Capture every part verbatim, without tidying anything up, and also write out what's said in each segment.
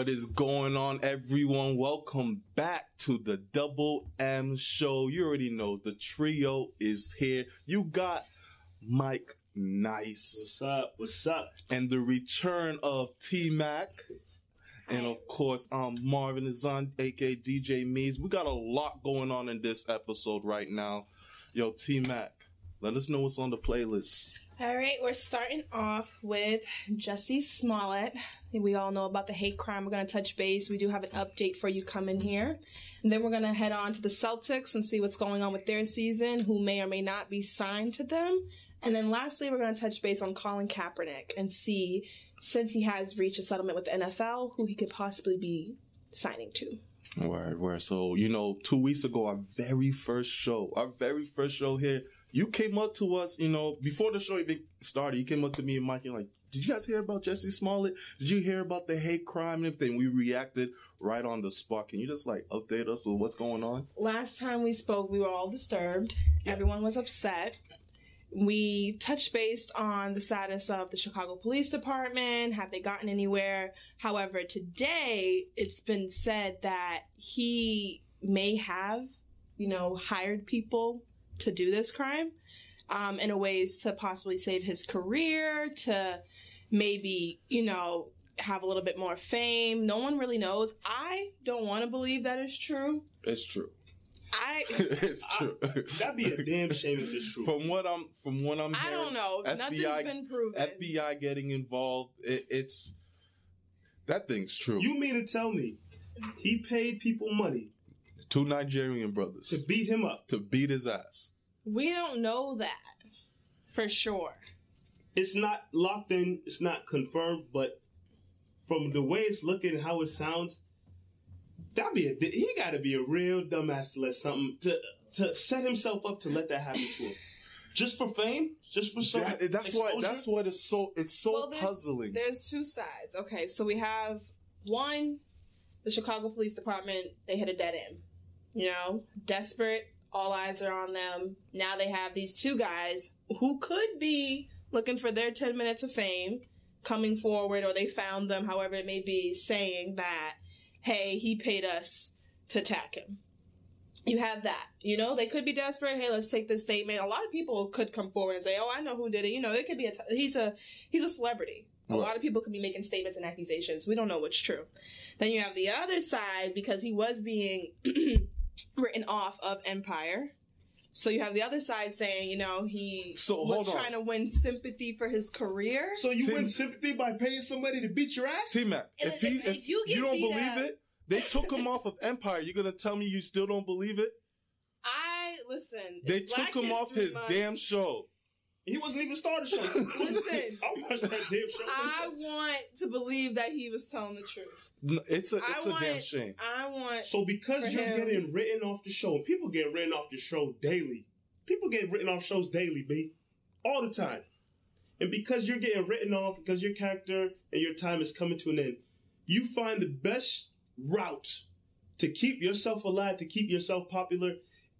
is going on, everyone? Welcome back to the Double M Show. You already know the trio is here. You got Mike Nice. What's up? What's up? And the return of T-Mac. And of course, um, Marvin is on, aka D J Mees. We got a lot going on in this episode right now. Yo, T-Mac, let us know what's on the playlist. All right, we're starting off with Jussie Smollett. We all know about the hate crime. We're going to touch base. We do have an update for you coming here. And then we're going to head on to the Celtics and see what's going on with their season, who may or may not be signed to them. And then lastly, we're going to touch base on Colin Kaepernick and see, since he has reached a settlement with the N F L, who he could possibly be signing to. Word, word. So, you know, two weeks ago, our very first show, our very first show here, you came up to us, you know, before the show even started, you came up to me and Mike and like, did you guys hear about Jussie Smollett? Did you hear about the hate crime and everything? We reacted right on the spot. Can you just like update us on what's going on? Last time we spoke, we were all disturbed. Everyone was upset. We touched base on the status of the Chicago Police Department. Have they gotten anywhere? However, today it's been said that he may have, you know, hired people to do this crime um, in a ways to possibly save his career, to maybe, you know, have a little bit more fame. No one really knows. I don't want to believe that is true. It's true. I it's true. I, that'd be a damn shame if it's true. From what I'm, from what I'm, I hearing, don't know. F B I, Nothing's been proven. F B I getting involved. It, it's that thing's true. You mean to tell me he paid people money? Two Nigerian brothers to beat him up, to beat his ass. We don't know that for sure. It's not locked in. It's not confirmed. But from the way it's looking, how it sounds, that be a he got to be a real dumbass to let something to to set himself up to let that happen to him, just for fame, just for some. That, that's exposure? why. That's what it's so. It's so well, there's, puzzling. There's two sides. Okay, so we have one, the Chicago Police Department. They hit a dead end. You know, desperate. All eyes are on them. Now they have these two guys who could be looking for their ten minutes of fame, coming forward, or they found them, however it may be, saying that, hey, he paid us to attack him. You have that. You know, they could be desperate. Hey, let's take this statement. A lot of people could come forward and say, oh, I know who did it. You know, they could be a, t- he's a, he's a celebrity. A right. lot of people could be making statements and accusations. We don't know what's true. Then you have the other side, because he was being written off of Empire. So you have the other side saying, you know, he so, was trying to win sympathy for his career. So you T- win sympathy by paying somebody to beat your ass? T-Mac, if, he, if, if you, you don't believe up, it, they took him off of Empire. You're going to tell me you still don't believe it? I, listen. They took him off his month. damn show. He wasn't even starting the show. Listen, I watched that damn show. I want to believe that he was telling the truth. No, it's a it's I a want, damn shame. I want. So because you're him. getting written off the show, and people get written off the show daily. People get written off shows daily, B, all the time. And because you're getting written off, because your character and your time is coming to an end, you find the best route to keep yourself alive, to keep yourself popular,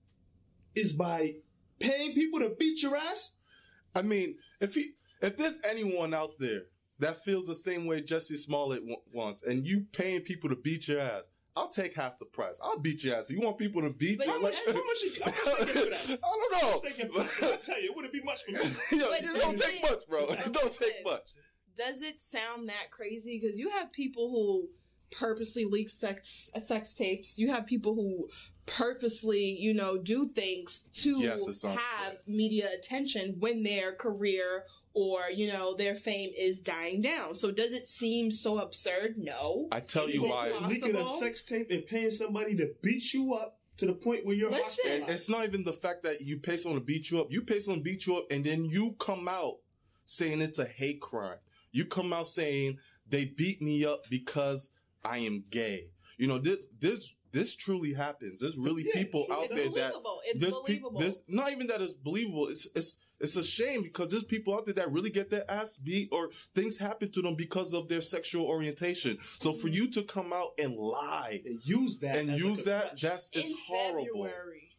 is by paying people to beat your ass. I mean, if he, if there's anyone out there that feels the same way Jussie Smollett w- wants, and you paying people to beat your ass, I'll take half the price. I'll beat your ass. You want people to beat you? How much? How much? How much they get for that? I don't know. I tell you, it wouldn't be much for me. Yo, it don't take much, bro. It don't take much. Does it sound that crazy? Because you have people who purposely leak sex sex tapes. You have people who purposely, you know, do things to yes, have great. media attention when their career or, you know, their fame is dying down. So does it seem so absurd? No. I tell is you why. Leaking a sex tape and paying somebody to beat you up to the point where you're Listen, hospitalized. It's not even the fact that you pay someone to beat you up. You pay someone to beat you up and then you come out saying it's a hate crime. You come out saying they beat me up because I am gay. You know, this this this truly happens. There's really yeah, people sure. out it's there believable. that It's there's believable. Pe- there's not even that it's believable. It's it's it's a shame because there's people out there that really get their ass beat or things happen to them because of their sexual orientation. So for you to come out and lie and use that and as use that, crutch. that's it's In horrible. February.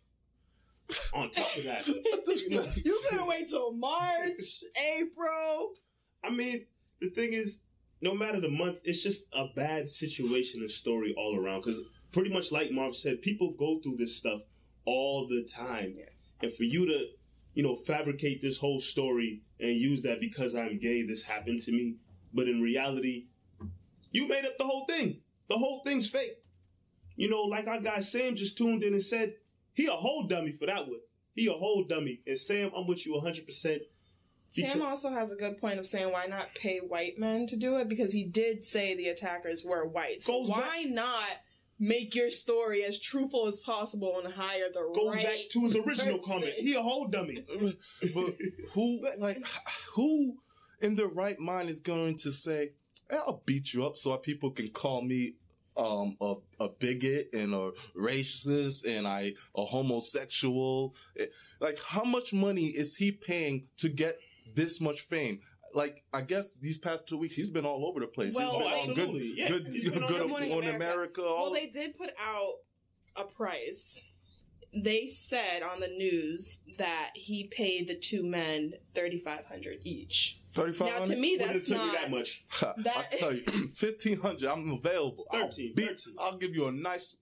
On top of that, You gonna wait till March, April? I mean, the thing is, no matter the month, it's just a bad situation and story all around. Because pretty much like Marv said, people go through this stuff all the time. Yeah. And for you to, you know, fabricate this whole story and use that because I'm gay, this happened to me. But in reality, you made up the whole thing. The whole thing's fake. You know, like our guy Sam just tuned in and said, he a whole dummy for that one. He a whole dummy. And Sam, I'm with you one hundred percent. Sam also has a good point of saying why not pay white men to do it, because he did say the attackers were white. So Goes why back- not make your story as truthful as possible and hire the Goes right back to his original person. comment. He a whole dummy. But who, like, who in their right mind is going to say, hey, I'll beat you up so people can call me um, a, a bigot and a racist and I a homosexual? Like, how much money is he paying to get this much fame? Like, I guess these past two weeks, he's been all over the place. Well, he's been on absolutely. good, Yeah, good, he's been good, on good Good on, Morning on America. America. Well, all- they did put out a price. They said on the news that he paid the two men thirty-five hundred dollars each. thirty-five Now, hundred to me, Wouldn't have that's took not me that much. I'll that- tell you, fifteen hundred. I'm available. I'll thirteen, beat- thirteen. I'll give you a nice,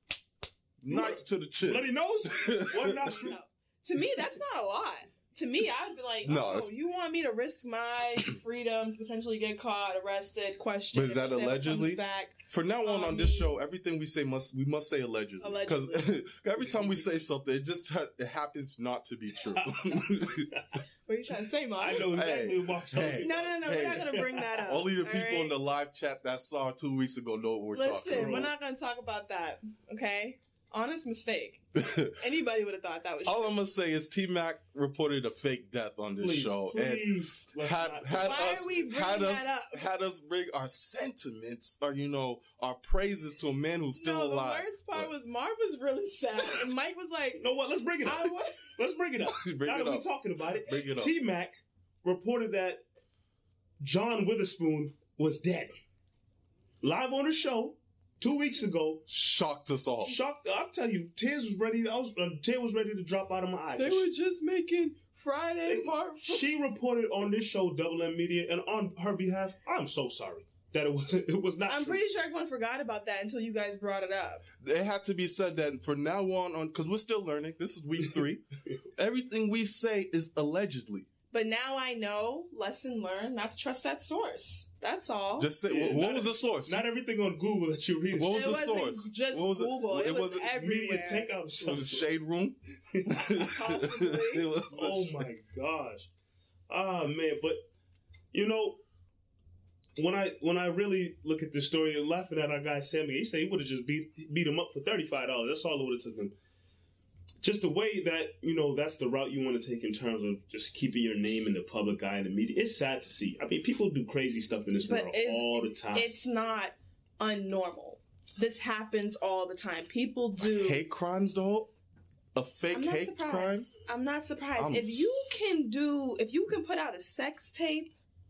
nice to the chin. Bloody nose? One nostril? No. To me, that's not a lot. To me, I'd be like, No, oh, it's- you want me to risk my freedom to potentially get caught, arrested, questioned? But is if that this ever comes allegedly? Back? From now on, Um, on this show, everything we say must we must say allegedly, because Allegedly. every time we say something, it just ha- it happens not to be true. What are you trying to say, Mom? I know exactly Hey, what Mark's hey. talking No, about. no, no. Hey. We're not going to bring that up. Only the all people right? in the live chat that saw two weeks ago know what we're talking Listen, about. we're not going to talk about that, okay? Honest mistake. Anybody would have thought that was All true. I'm gonna say is T Mac reported a fake death on this Please, show, please. and let's had not- had Why us are we bringing had us that up? had us bring our sentiments, or you know, our praises to a man who's still no, alive. the worst part was Marv was really sad, and Mike was like, You know what? Let's bring it up. I want... Let's bring it up. Bring now it that we're up. talking about it, Bring it up. T-Mac reported that John Witherspoon was dead. Live on the show two weeks ago. Shocked us all. Shocked. I'll tell you, tears was ready. I was, uh, tear was ready to drop out of my eyes. They were just making Friday part four. She reported on this show, Double M Media, and on her behalf, I'm so sorry that it was it was not. I'm true. pretty sure everyone forgot about that until you guys brought it up. It had to be said that from now on, on because we're still learning. This is week three. Everything we say is allegedly. But now I know, lesson learned, not to trust that source. That's all. Just say Yeah, what, what not- was the source? Not everything on Google that you read. is What was it the wasn't source? just What was it? Google. It It, was wasn't everywhere. media takeout. It was the shade room. Possibly. It was the Oh sh- my gosh. Ah man, but you know, when I when I really look at this story and laughing at our guy Sammy, he said he would have just beat beat him up for thirty five dollars. That's all it would have took him. Just the way that, you know, that's the route you want to take in terms of just keeping your name in the public eye and the media. It's sad to see. I mean, people do crazy stuff in this But world it's- all the time. It's not unnormal. This happens all the time. People do. hate crimes, though. A fake I'm not hate crime. surprised. I'm not surprised. I'm- if you can do, if you can put out a sex tape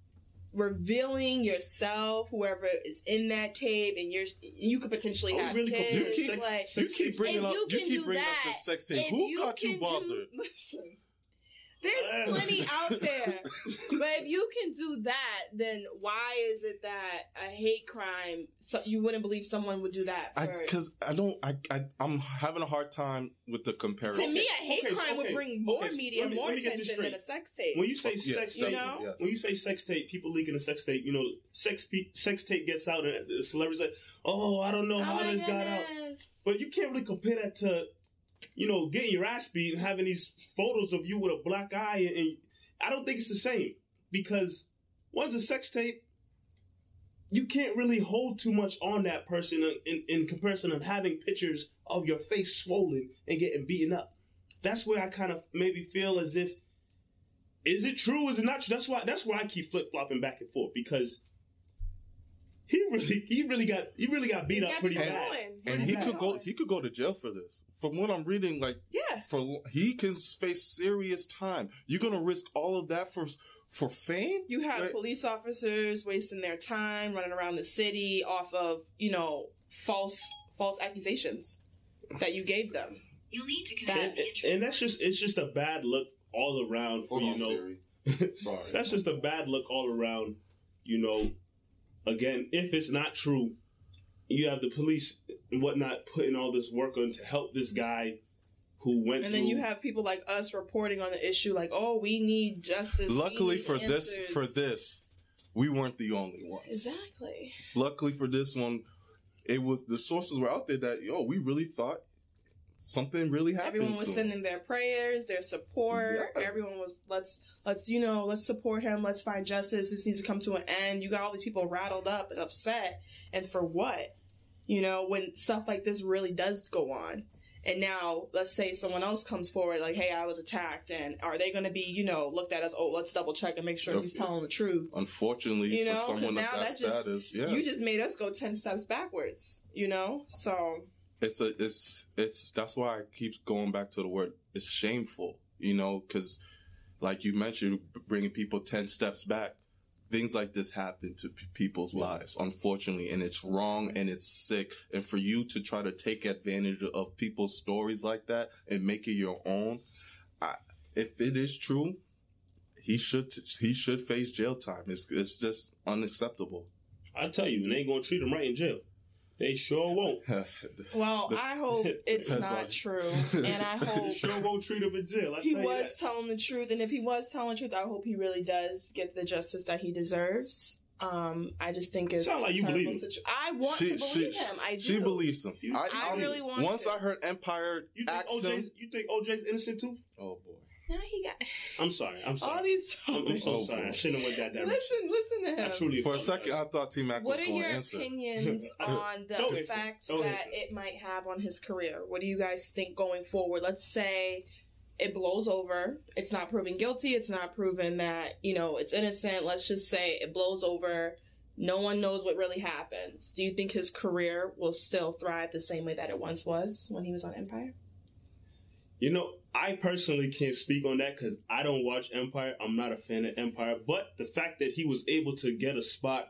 revealing yourself, whoever is in that tape, and you're, you could potentially Oh, have really kids. You keep- sex- like, sex You keep tapes? bringing if up. you You can keep do bringing up that, the sex tape. if Who you got you can do- bothered? Listen, there's plenty out there. But if you can do that, then why is it that a hate crime, so you wouldn't believe someone would do that for... Because I, don't. I, I. I'm having a hard time with the to comparison. me, a hate Okay, crime okay, would bring more okay, so media, let me- more let me get this attention than straight. a sex tape. When you say Yes, sex you tape, know? yes. when you say sex tape, people leaking a sex tape, you know, sex pe- sex tape gets out and the celebrities like, oh, I don't know Oh how my this got out. goodness. But you can't really compare that to, you know, getting your ass beat and having these photos of you with a black eye. And, and I don't think it's the same because one's a sex tape. You can't really hold too much on that person in, in, in comparison of having pictures of your face swollen and getting beaten up. That's where I kind of maybe feel as if, is it true? Is it not true? That's why. That's why I keep flip flopping back and forth because he really, he really got, he really got beat You up gotta pretty be bad. going. and You he gotta could be go. going. He could go to jail for this. From what I'm reading, like Yeah. for he can face serious time. You're gonna risk all of that for for fame? You have Like, police officers wasting their time running around the city off of, you know, false false accusations that you gave them. You'll need to That- connect And, the internet. and that's just, it's just a bad look all around for, Hold you on, know, Siri. Sorry. that's just a bad look all around, you know, again, if it's not true, you have the police and whatnot putting all this work on to help this guy who went and through. then you have people like us reporting on the issue, like, "Oh, we need justice." Luckily need for answers. this, for this, we weren't the only ones. Exactly. Luckily for this one, it was the sources were out there that yo, we really thought something really happened. Everyone was to him. sending their prayers, their support. Yeah. Everyone was let's let's you know let's support him. Let's find justice. This needs to come to an end. You got all these people rattled up and upset, and for what? You know, when stuff like this really does go on. And now, let's say someone else comes forward, like, "Hey, I was attacked," and are they going to be, you know, looked at as, "Oh, let's double check and make sure he's telling the truth"? Unfortunately, You know, for 'cause someone of now that that's just- status, yeah, You just made us go ten steps backwards. You know, so it's a, it's, it's. That's why I keep going back to the word. It's shameful, you know, because, like you mentioned, bringing people ten steps back. Things like this happen to p- people's lives, unfortunately, and it's wrong and it's sick. And for you to try to take advantage of people's stories like that and make it your own, I, if it is true, he should he should face jail time. It's it's just unacceptable. I tell you, and they ain't gonna treat him right in jail. They sure won't. well, The- I hope it's Depends not on- true, and I They hope sure won't treat him in jail. I he tell you was that. telling the truth, and if he was telling the truth, I hope he really does get the justice that he deserves. Um, I just think it's Sound like a you terrible believe him. situ- I want she to believe she him. I do. she believes him. You- I, I I'm- really want Once to. I heard Empire You think asked O him, J's, you think O J's innocent too? oh boy, Now he got I'm sorry. I'm sorry. all these I'm, I'm topics. so Oh, sorry. I boy. shouldn't have went that direction. Listen, listen to I him. truly for a apologize. second I thought T Mac was What are going your to answer. opinions on the Don't answer. effect Don't that answer. it might have on his career? What do you guys think going forward? Let's say it blows over. It's not proven guilty. It's not proven that, you know, it's innocent. Let's just say it blows over. No one knows what really happens. Do you think his career will still thrive the same way that it once was when he was on Empire? You know, I personally can't speak on that because I don't watch Empire. I'm not a fan of Empire. But the fact that he was able to get a spot,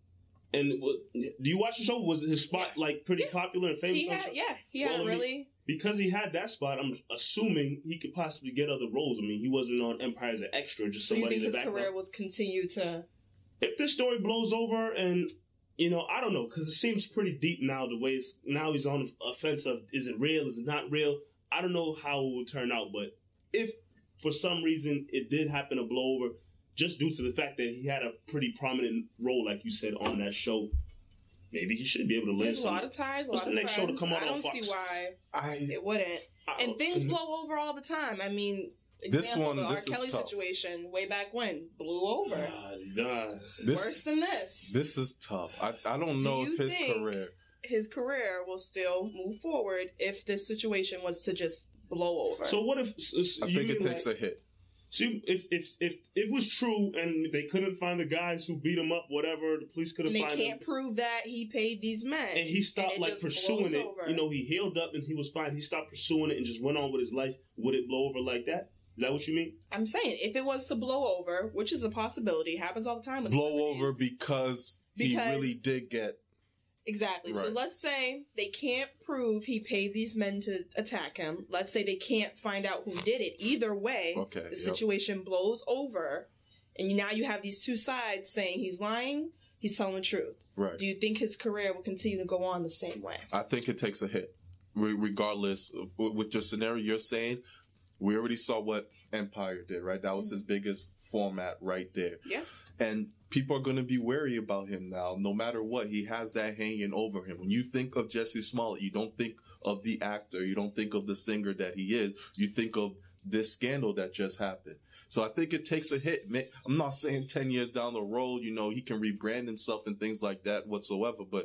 and w- do you watch the show? Was his spot like pretty Yeah. popular and famous? He on had, show? yeah, he Well, had I a mean, really... Because he had that spot, I'm assuming he could possibly get other roles. I mean, he wasn't on Empire as an extra, just So you somebody think in the his background. career will continue to... If this story blows over and, you know, I don't know, because it seems pretty deep now, the way it's, now he's on the offense of, is it real, is it not real? I don't know how it will turn out, but if for some reason it did happen to blow over, just due to the fact that he had a pretty prominent role, like you said, on that show, maybe he should be able to land There's a lot some. of ties, a What's lot the of next show to friends. come out I on don't see Fox? why I it wouldn't. And things blow over all the time. I mean, This example, one- the this R. is Kelly tough. situation way back when blew over. Uh, uh, this Worse than this. this is tough. I I don't Do know you if his think- career. His career will still move forward if this situation was to just blow over. so what if so, so I you think it mean takes like, a hit. See, if if if it was true and they couldn't find the guys who beat him up, whatever, the police couldn't and they find can't him, prove that he paid these men. and he stopped and it like just pursuing blows it. over. You know, he healed up and he was fine. He stopped pursuing it and just went on with his life. Would it blow over like that? Is that what you mean? I'm saying, if it was to blow over, which is a possibility, happens all the time with Blow over celebrities. because, he Because- really did get. Exactly. So Right. let's say they can't prove he paid these men to attack him. Let's say they can't find out who did it. Either way, Okay, the yep. situation blows over, and now you have these two sides saying he's lying, he's telling the truth. Right. Do you think his career will continue to go on the same way? I think it takes a hit, Re- regardless of with your scenario you're saying. We already saw what Empire did, right? That was his biggest format right there. Yeah. And people are going to be wary about him now, no matter what. He has that hanging over him. When you think of Jesse Smollett, you don't think of the actor. You don't think of the singer that he is. You think of this scandal that just happened. So I think it takes a hit. Man, I'm not saying ten years down the road, you know, he can rebrand himself and things like that whatsoever. But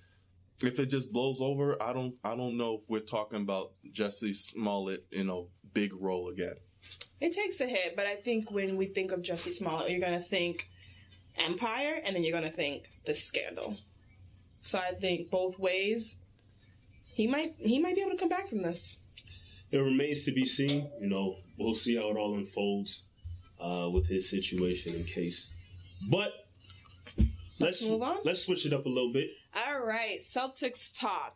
if it just blows over, I don't, I don't know if we're talking about Jesse Smollett in a big role again. It takes a hit, but I think when we think of Jesse Smollett, you're going to think Empire, and then you're going to think the scandal. So I think both ways, he might he might be able to come back from this. It remains to be seen. You know, we'll see how it all unfolds uh, with his situation and case. But let's Let's move on. Let's switch it up a little bit. All right, Celtics talk.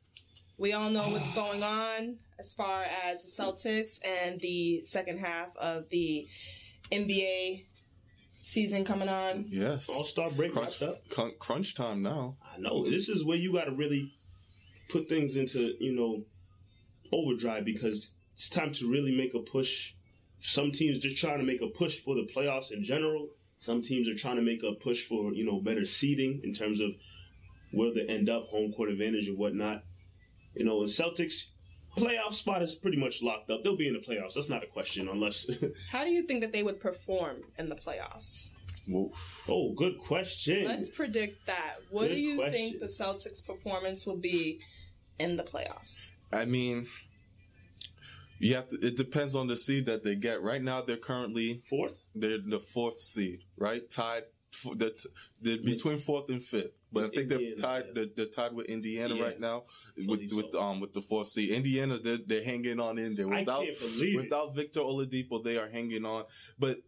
We all know what's going on as far as the Celtics and the second half of the N B A season coming on. Yes. All-Star break crunch, wrapped up. Crunch, crunch time now. I know. This is where you got to really put things into, you know, overdrive, because it's time to really make a push. Some teams just trying to make a push for the playoffs in general. Some teams are trying to make a push for, you know, better seeding in terms of where they end up, home court advantage and whatnot. You know, the Celtics playoff spot is pretty much locked up. They'll be in the playoffs. That's not a question unless... How do you think that they would perform in the playoffs? Oof. Oh, good question. Let's predict that. What Good do you question. think the Celtics' performance will be in the playoffs? I mean, you have to. It depends on the seed that they get. Right now, they're currently Fourth? they're the fourth seed, right? Tied. f- They're, t- they're between fourth and fifth, but I think they're Indiana, tied. yeah. They're, they're tied with Indiana Yeah. right now believe with with so. um with the fourth seed. Indiana, they're, they're hanging on in there I without can't believe it. without Victor Oladipo. They are hanging on, but.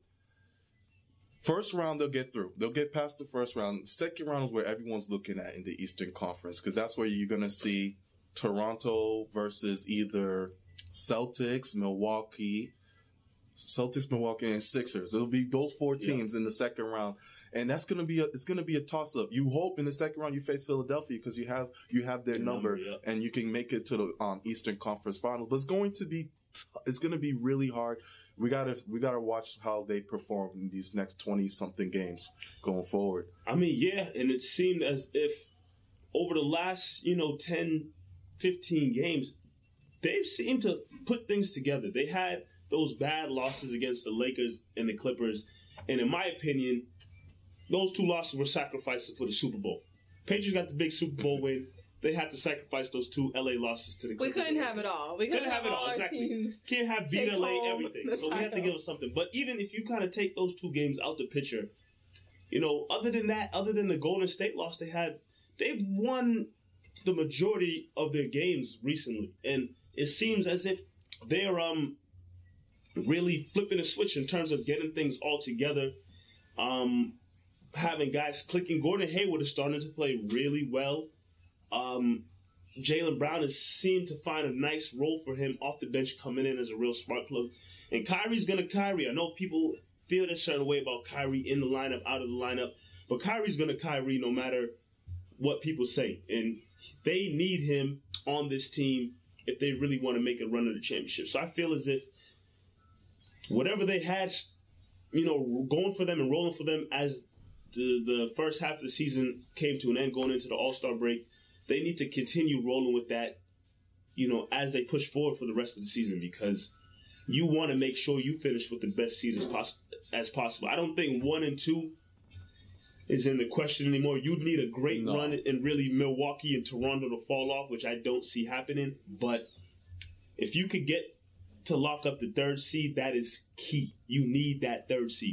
First round, they'll get through. They'll get past the first round. Second round is where everyone's looking at in the Eastern Conference, because that's where you're going to see Toronto versus either Celtics, Milwaukee, Celtics, Milwaukee, and Sixers. It'll be those four teams in the second round, and that's going to be a, it's going to be a toss up. You hope in the second round you face Philadelphia because you have you have their The number, number, yeah. and you can make it to the um, Eastern Conference Finals. But it's going to be t- it's going to be really hard. We gotta we gotta watch how they perform in these next twenty something games going forward. I mean, yeah, and it seemed as if over the last, you know, ten, fifteen games, they've seemed to put things together. They had those bad losses against the Lakers and the Clippers, and in my opinion, those two losses were sacrifices for the Super Bowl. Patriots got the big Super Bowl win. They had to sacrifice those two L A losses to the We Clippers. couldn't have it all. We couldn't, Couldn't have it all, our exactly. teams. Can't have beat take L A home everything. the So we have to title. give them something. But even if you kind of take those two games out the picture, you know, other than that, other than the Golden State loss they had, they've won the majority of their games recently. And it seems as if they're um really flipping a switch in terms of getting things all together. Um, having guys clicking. Gordon Hayward is starting to play really well. Um, Jaylen Brown has seemed to find a nice role for him off the bench, coming in as a real spark plug. And Kyrie's going to Kyrie. I know people feel a certain way about Kyrie in the lineup, out of the lineup, but Kyrie's going to Kyrie no matter what people say. And they need him on this team if they really want to make a run of the championship. So I feel as if whatever they had, you know, going for them and rolling for them as the, the first half of the season came to an end, going into the All-Star break, they need to continue rolling with that, you know, as they push forward for the rest of the season, because you want to make sure you finish with the best seed as, poss- as possible. I don't think one and two is in the question anymore. You'd need a great No. run and really Milwaukee and Toronto to fall off, which I don't see happening. But if you could get to lock up the third seed, that is key. You need that third seed.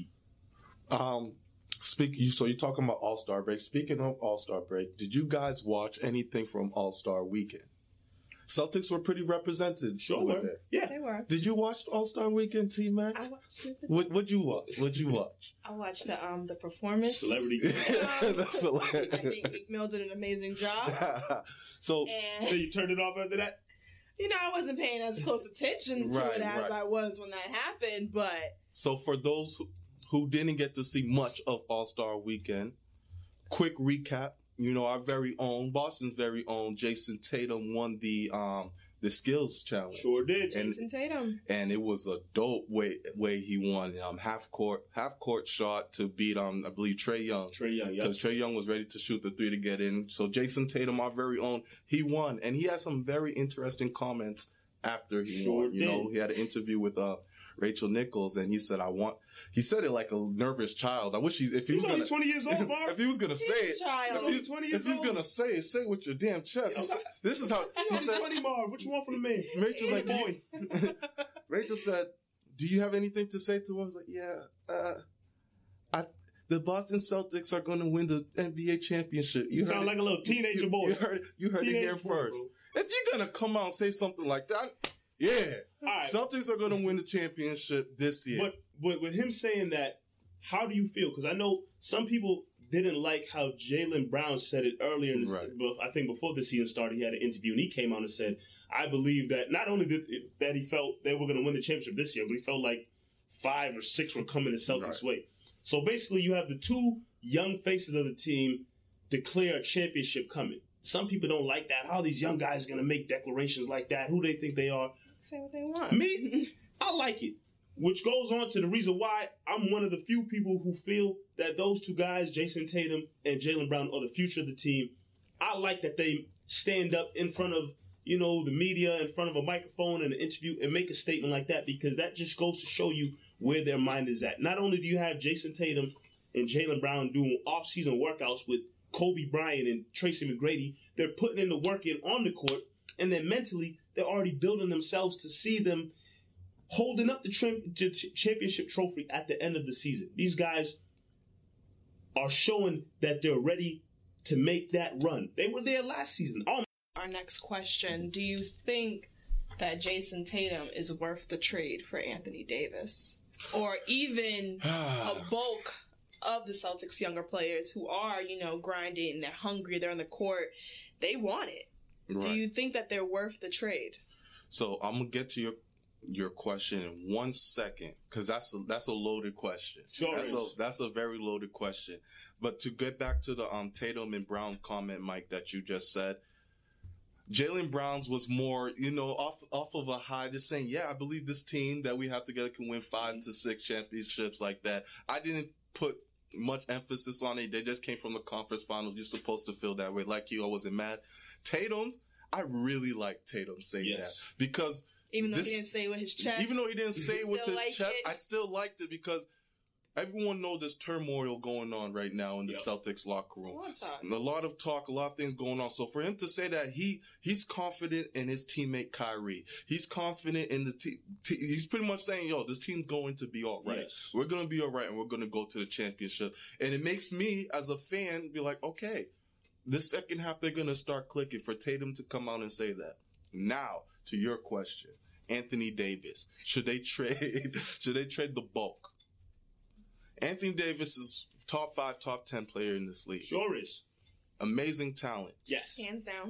Um, speak. You so you're talking about All Star break. Speaking of All Star break, did you guys watch anything from All Star weekend? Celtics were pretty represented Sure. over there. Yeah. They were. Did you watch All Star weekend, T Mac? I watched it. What What'd you watch? What'd you watch? I watched the um the performance. Celebrity. That's I hilarious. think Meek Mill did an amazing job. so So And you turned it off after that? you know, I wasn't paying as close attention to Right, it as right. I was when that happened, but So for those who, who didn't get to see much of All Star Weekend, quick recap. You know, our very own Boston's very own Jason Tatum won the um the skills challenge, Sure did. And- Jason Tatum. and it was a dope way way he won. Um, half court half court shot to beat um I believe Trae Young. Trey Young, yeah. Because Trae Young was ready to shoot the three to get in. So Jason Tatum, our very own, he won. And he had some very interesting comments after he Sure won. You did. know, he had an interview with uh, Rachel Nichols, and he said, I want, he said it like a nervous child. I wish he, if he He's was only going twenty years old, Mark. if he was going to say He's it, a child. if He's he's, twenty if years he's old. going to say it, say it with your damn chest. He said, this is how, he He's said, only twenty, Mark. What you want from the man? Rachel's like, do boy. you, Rachel said, do you have anything to say to him? I was like, yeah, uh, I, the Boston Celtics are going to win the N B A championship. You heard sound it- like a little teenager boy. You heard, you heard it Teenage here boy, first. If you're going to come out and say something like that, yeah, All right. Celtics are going to win the championship this year. But, but with him saying that, how do you feel? Because I know some people didn't like how Jaylen Brown said it earlier in the Right. season. I think before the season started, he had an interview and he came out and said, I believe that not only did that he felt they were going to win the championship this year, but he felt like five or six were coming the Celtics' way. So basically, you have the two young faces of the team declare a championship coming. Some people don't like that. How are these young guys going to make declarations like that? Who they think they are? Say what they want. Me, I like it. Which goes on to the reason why I'm one of the few people who feel that those two guys, Jason Tatum and Jaylen Brown, are the future of the team. I like that they stand up in front of, you know, the media, in front of a microphone and an interview and make a statement like that, because that just goes to show you where their mind is at. Not only do you have Jason Tatum and Jaylen Brown doing off-season workouts with Kobe Bryant and Tracy McGrady, they're putting in the work in on the court, and then mentally, they're already building themselves to see them holding up the trim- championship trophy at the end of the season. These guys are showing that they're ready to make that run. They were there last season. Oh. Our next question, do you think that Jason Tatum is worth the trade for Anthony Davis? Or even a bulk of the Celtics' younger players who are, you know, grinding, they're hungry, they're on the court, they want it. Right. Do you think that they're worth the trade? So I'm going to get to your your question in one second, because that's a, that's a loaded question. Sure that's is. a that's a very loaded question. But to get back to the um Tatum and Brown comment, Mike, that you just said, Jaylen Brown's was more, you know, off off of a high, just saying, yeah, I believe this team that we have together can win five to six championships like that. I didn't put much emphasis on it. They just came from the conference finals. You're supposed to feel that way. Like you, I wasn't mad. Tatum's, I really like Tatum saying yes. that, because even though this, he didn't say it with his chest, even though he didn't say it with his like chest, it? I still liked it, because everyone knows there's turmoil going on right now in the yep. Celtics locker room. A lot of talk, a lot of things going on. So for him to say that he he's confident in his teammate Kyrie, he's confident in the team. T- he's pretty much saying, "Yo, this team's going to be all right. Yes. We're going to be all right, and we're going to go to the championship." And it makes me, as a fan, be like, "Okay, this second half they're going to start clicking." For Tatum to come out and say that. Now to your question, Anthony Davis, should they trade? should they trade the bulk? Anthony Davis is top five, top ten player in this league. Sure is. Amazing talent. Yes. Hands down.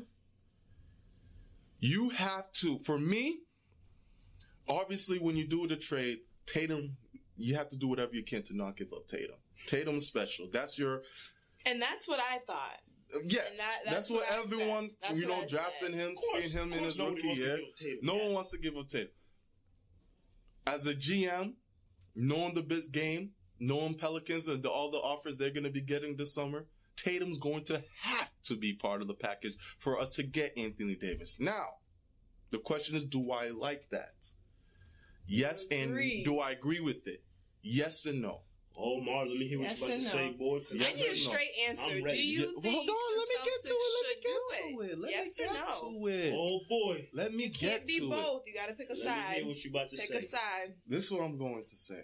You have to, for me, obviously when you do the trade, Tatum, you have to do whatever you can to not give up Tatum. Tatum's special. That's your... And that's what I thought. Yes. That, that's, that's what, what everyone, that's you know, what drafting him, course, seeing him in his rookie year. No yes. one wants to give up Tatum. As a G M, knowing the biz game, knowing Pelicans and the, all the offers they're going to be getting this summer, Tatum's going to have to be part of the package for us to get Anthony Davis. Now, the question is, do I like that? Yes, and do I agree with it? Yes and no. Oh, Mar, let me hear what yes you're about to no. say, boy. Yes I need a straight no. answer. Do you yeah. think well, Hold on, let me get to it. Let me get to it. Let yes me get no? to it. Oh, boy. Let me you get can't be to both. it. You got to pick a let side. Let me hear what you're about to pick say. Pick a side. This is what I'm going to say.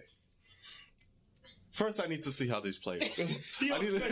First, I need to see how these play. I need to, I need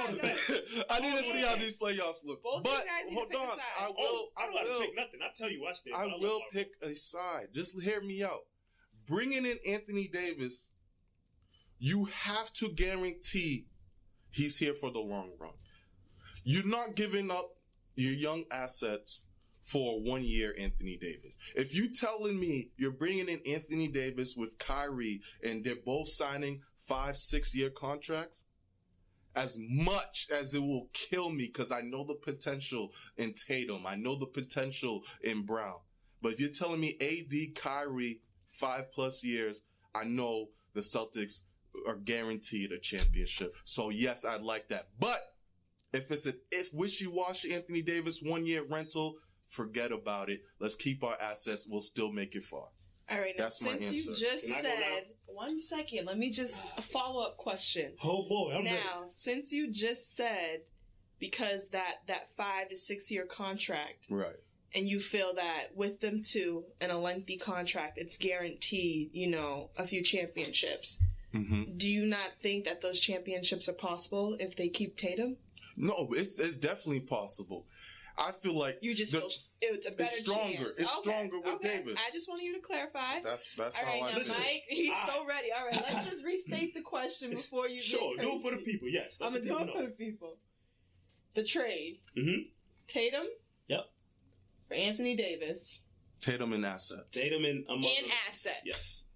to see how these playoffs look. Both but you guys need hold to pick on, a side. I will. Oh, I don't I will. pick nothing. I tell you, watch this. I will pick a side. Just hear me out. Bringing in Anthony Davis, you have to guarantee he's here for the long run. You're not giving up your young assets for one year Anthony Davis. If you telling me you're bringing in Anthony Davis with Kyrie and they're both signing five, six year contracts, as much as it will kill me because I know the potential in Tatum, I know the potential in Brown. But if you're telling me A D, Kyrie, five plus years, I know the Celtics are guaranteed a championship. So yes, I'd like that. But if it's an if wishy-washy Anthony Davis one year rental, forget about it. Let's keep our assets. We'll still make it far. All right. Now, That's my since answer. you just Can I go said, one second, let me just a follow up question. Oh boy, I'm now, ready. since you just said because that that five to six year contract, right, and you feel that with them too in a lengthy contract, it's guaranteed, you know, a few championships. Mm-hmm. Do you not think that those championships are possible if they keep Tatum? No, it's it's definitely possible. I feel like you just the, feel it's a better it's stronger. chance. It's okay. stronger with okay. Davis. I just wanted you to clarify. That's that's all how right, I now, feel. Mike, he's I, so ready. All right, let's just restate the question before you. Sure, get do crazy. it for the people. Yes, I'm gonna do it for the people. The trade. Mm-hmm. Tatum. Yep. For Anthony Davis. Tatum and assets. Tatum and and assets. Yes.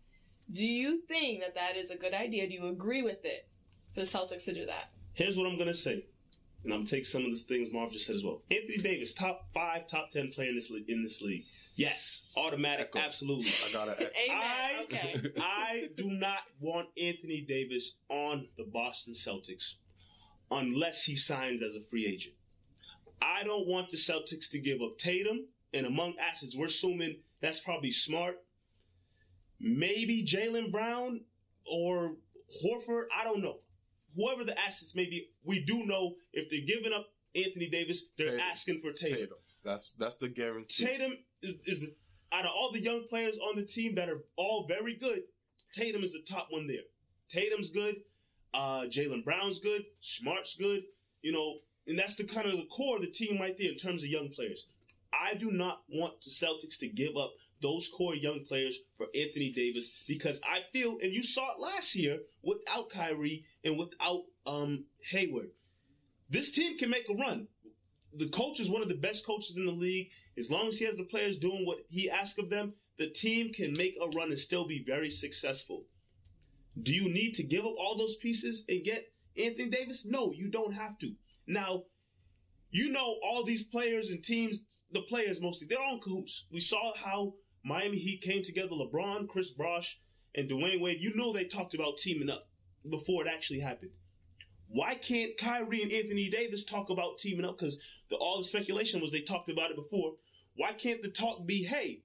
Do you think that that is a good idea? Do you agree with it for the Celtics to do that? Here's what I'm going to say. And I'm going to take some of the things Marv just said as well. Anthony Davis, top five, top ten player in this, le- in this league. Yes, automatic, Echo. absolutely. I gotta. Amen. I, Okay. I do not want Anthony Davis on the Boston Celtics unless he signs as a free agent. I don't want the Celtics to give up Tatum, and among assets, we're assuming that's probably smart. Maybe Jaylen Brown or Horford, I don't know. Whoever the assets may be, we do know if they're giving up Anthony Davis, they're Tatum. asking for Tatum. Tatum. That's that's the guarantee. Tatum is, is the, out of all the young players on the team that are all very good, Tatum is the top one there. Tatum's good. Uh, Jaylen Brown's good. Smart's good. You know, and that's the kind of the core of the team right there in terms of young players. I do not want the Celtics to give up those core young players for Anthony Davis because I feel, and you saw it last year without Kyrie and without um, Hayward, this team can make a run. The coach is one of the best coaches in the league. As long as he has the players doing what he asks of them, the team can make a run and still be very successful. Do you need to give up all those pieces and get Anthony Davis? No, you don't have to. Now, you know all these players and teams, the players mostly, they're all in cahoots. We saw how Miami Heat came together, LeBron, Chris Bosh, and Dwayne Wade. You know they talked about teaming up before it actually happened. Why can't Kyrie and Anthony Davis talk about teaming up? Because the, all the speculation was they talked about it before. Why can't the talk be, hey,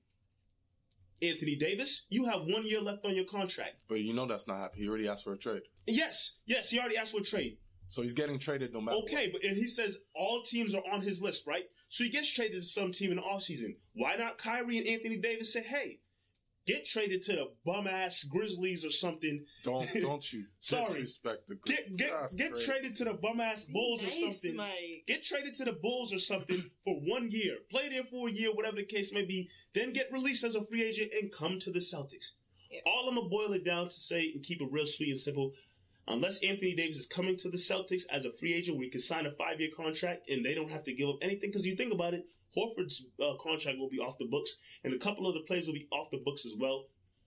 Anthony Davis, you have one year left on your contract. But you know that's not happening. He already asked for a trade. Yes, yes, he already asked for a trade. So he's getting traded no matter Okay, what. but and he says all teams are on his list, right? So he gets traded to some team in the offseason. Why not Kyrie and Anthony Davis say, hey, get traded to the bum-ass Grizzlies or something. Don't don't you Sorry. disrespect the Get get That's get crazy. traded to the bum-ass Bulls or Nice, something. Mike. Get traded to the Bulls or something for one year. Play there for a year, whatever the case may be. Then get released as a free agent and come to the Celtics. Yeah. All I'm going to boil it down to say and keep it real sweet and simple. Unless Anthony Davis is coming to the Celtics as a free agent where he can sign a five-year contract and they don't have to give up anything. Because you think about it, Horford's uh, contract will be off the books and a couple of the players will be off the books as well.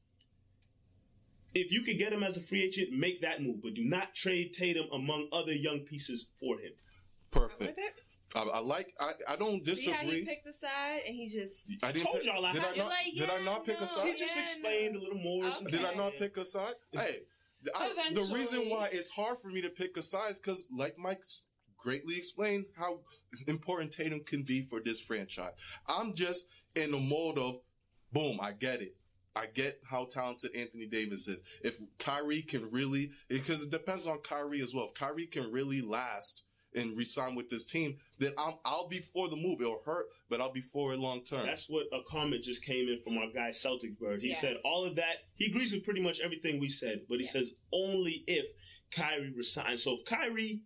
If you could get him as a free agent, make that move. But do not trade Tatum among other young pieces for him. Perfect. I, I like. I, I don't See how he disagree. picked a side and he just. I didn't. Told pick- y'all I did had- I You're not? like, did I yeah, not pick no. a side? He just Yeah, explained no. a little more. or something. Did I Okay. not pick a side? Hey, I, the Eventually. reason why it's hard for me to pick a side is because, like Mike's greatly explained, how important Tatum can be for this franchise. I'm just in the mode of, boom, I get it. I get how talented Anthony Davis is. If Kyrie can really, because it depends on Kyrie as well. If Kyrie can really last and resign with this team, then I'm, I'll be for the move. It'll hurt, but I'll be for it long term. That's what a comment just came in from our guy Celtic Bird. He Yeah. said all of that. He agrees with pretty much everything we said, but he Yeah. says only if Kyrie resigns. So if Kyrie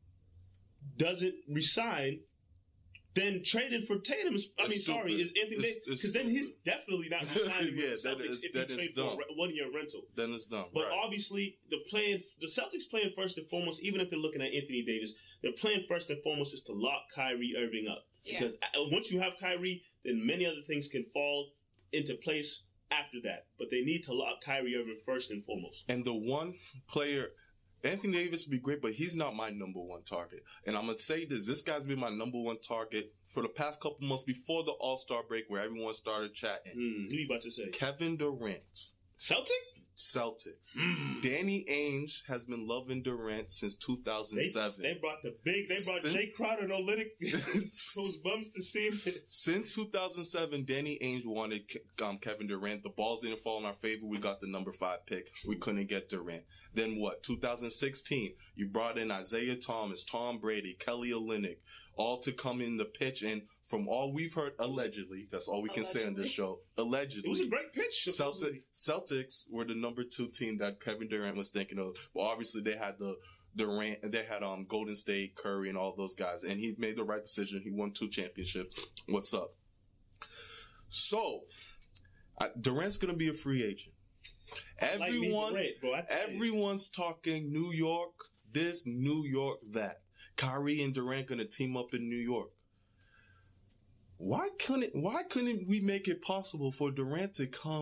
doesn't resign, then trading for Tatum is, I mean, It's sorry, stupid. is Anthony It's- Davis, it's because then he's stupid. definitely not resigning Yeah, with the that Celtics is- if that he is trades for a dumb. re- one-year rental. Then it's done. But right. obviously, the playing the Celtics playing first and foremost, even if they're looking at Anthony Davis, they're playing first and foremost is to lock Kyrie Irving up. Yeah. Because uh, once you have Kyrie, then many other things can fall into place after that. But they need to lock Kyrie Irving first and foremost. And the one player, Anthony Davis would be great, but he's not my number one target. And I'm going to say this, this guy's been my number one target for the past couple months before the All-Star break where everyone started chatting. Mm, who you about to say? Kevin Durant, Celtic? Celtics. Mm. Danny Ainge has been loving Durant since two thousand They, seven. they brought the big, they brought Since- Jay Crowder and Olynyk, those bums to see him. Since two thousand seven, Danny Ainge wanted um, Kevin Durant. The balls didn't fall in our favor. We got the number five pick. We couldn't get Durant. Then what? two thousand sixteen, you brought in Isaiah Thomas, Tom Brady, Kelly Olynyk, all to come in the pitch. And from all we've heard, allegedly, that's all we can say on this show, It was a allegedly, great pitch. Celtic, Celtics were the number two team that Kevin Durant was thinking of. Well, obviously they had the Durant, they had um Golden State, Curry, and all those guys, and he made the right decision. He won two championships. What's up? So, I, Durant's gonna be a free agent. Like me, Everyone, Durant, bro, I tell you. everyone's talking New York, this, New York, that. Kyrie and Durant gonna team up in New York. Why couldn't Why couldn't we make it possible for Durant to come